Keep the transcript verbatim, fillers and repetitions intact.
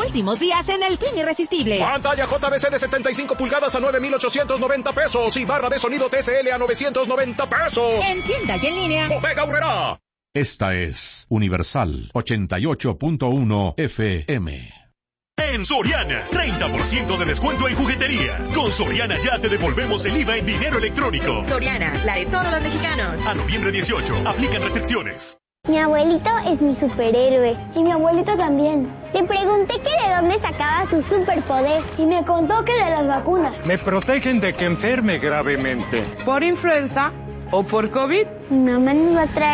últimos días en el fin irresistible. Pantalla J V C de setenta y cinco pulgadas a nueve mil ochocientos noventa pesos y barra de sonido T S L a novecientos noventa pesos. En tienda y en línea. Bodega Aurrerá. Esta es Universal ochenta y ocho punto uno F M. En Soriana, treinta por ciento de descuento en juguetería. Con Soriana ya te devolvemos el I V A en dinero electrónico. Soriana, la de todos los mexicanos. A noviembre dieciocho, aplican restricciones. Mi abuelito es mi superhéroe. Y mi abuelito también. Le pregunté que de dónde sacaba su superpoder. Y me contó que de las vacunas. Me protegen de que enferme gravemente. ¿Por influenza o por COVID? Mi mamá nos va a traer